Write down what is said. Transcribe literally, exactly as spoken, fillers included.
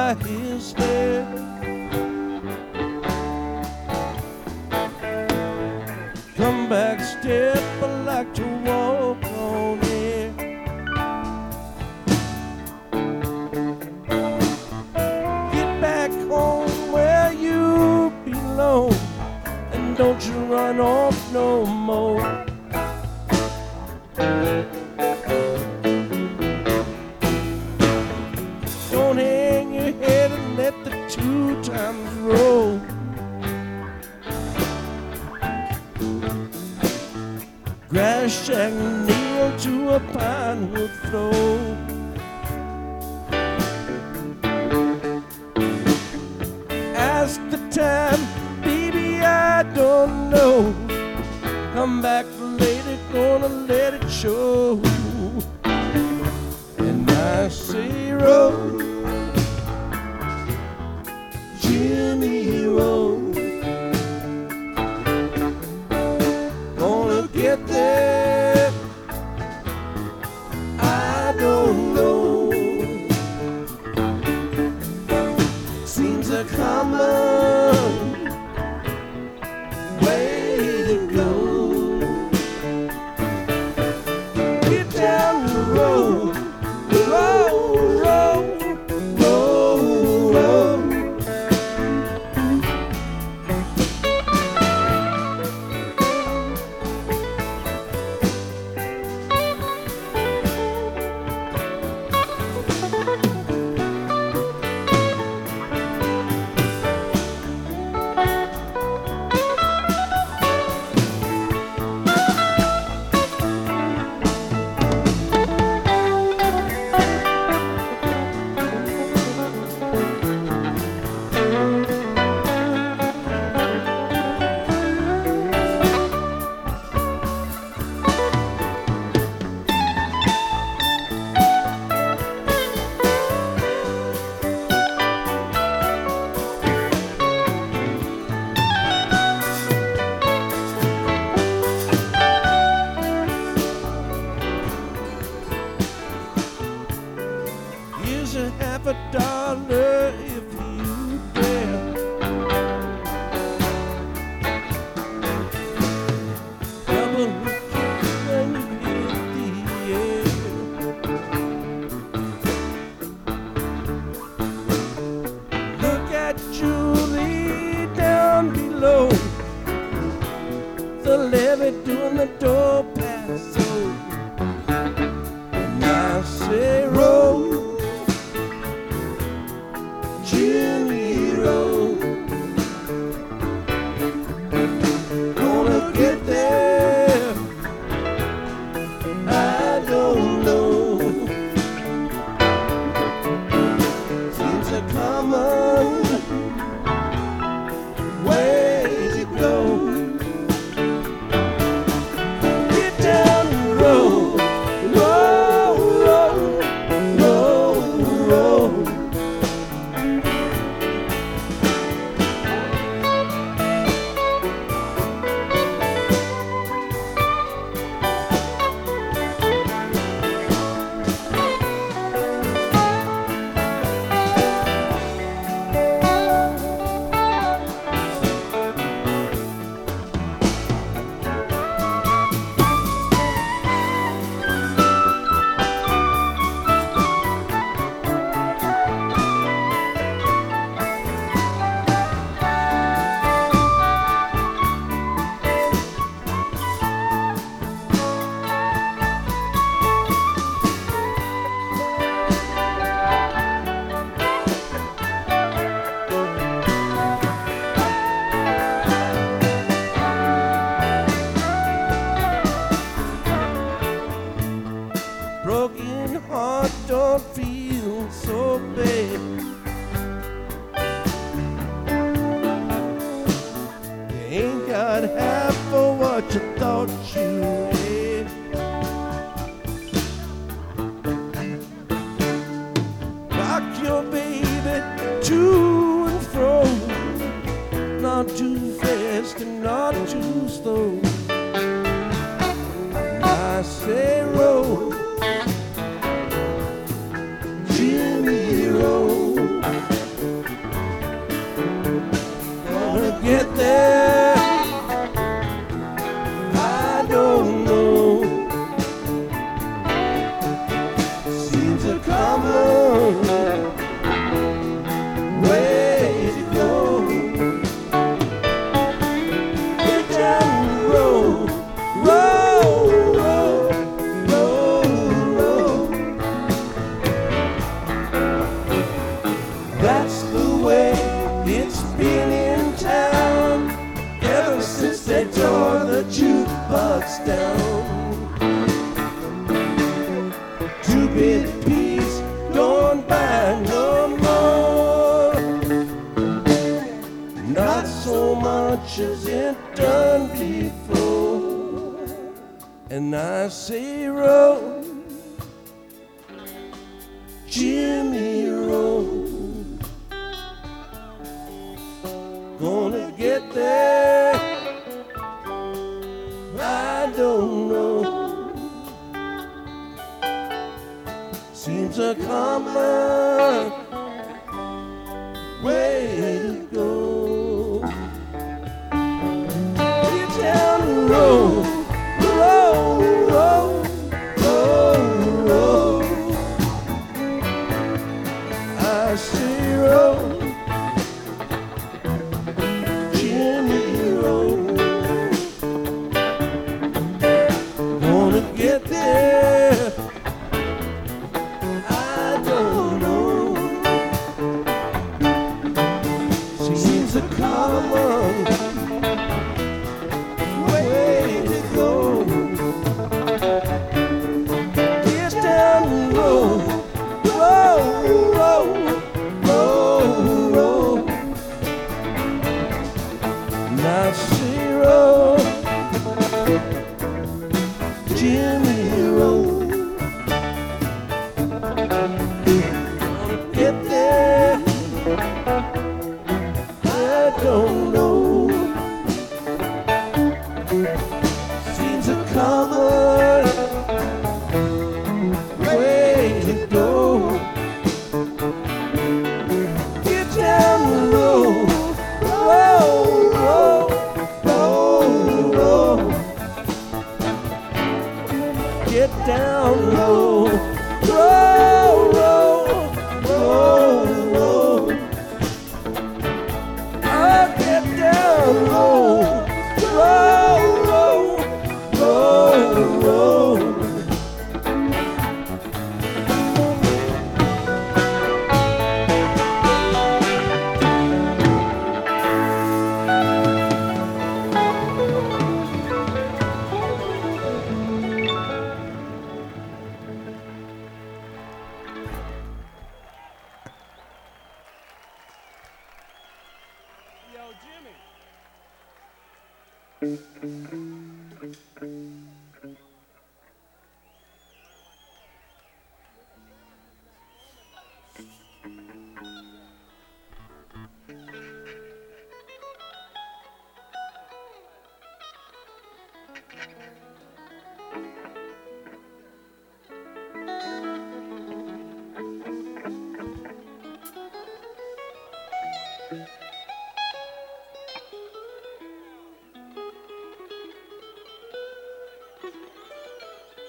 by his head. Come back, step, I like to walk on air. Get back home where you belong, and don't you run off no more. Don't hang your head and let the two times roll. Grass shack nailed to a pine wood floor. Ask the time, baby, I don't know. Come back later, gonna let it show. And I say roll, Jimmy roll. Gonna get there, I don't know. Seems a common way to go. Get down the road, roll, roll, roll, roll. Here's a half a dollar if you dare. Double when you hit the air. Look at Julie down below, the levee doing the door pass. So, and I say roll, Jimmy roll. Gonna get there, I don't know. Seems a common way to go. Get down the road, roll, roll, roll, roll. Broken heart don't feel so bad. You ain't got half of what you thought you had. Rock your baby to and fro, not too fast and not too slow. I say roll, Jimmy roll. the way it's been in town ever since they tore the jukebox down. Two-bit piece don't buy no more, not so much as it done before. And I say roll, Jimmy roll, gonna get there, I don't know. Seems a common way to go. Get down the road, roll, roll, roll, roll. I say roll, Jimmy roll, gonna get there, I don't know. Seems a common way to go. Get down the road, roll, roll, roll, roll. Now see roll, Jimmy roll, gonna get there, I don't know. Seems a common way to go. Get down the road, roll, roll, roll, roll. Get down low, roll, roll, roll, roll. I get down low, roll, roll, roll, roll. Yo, Jimmy.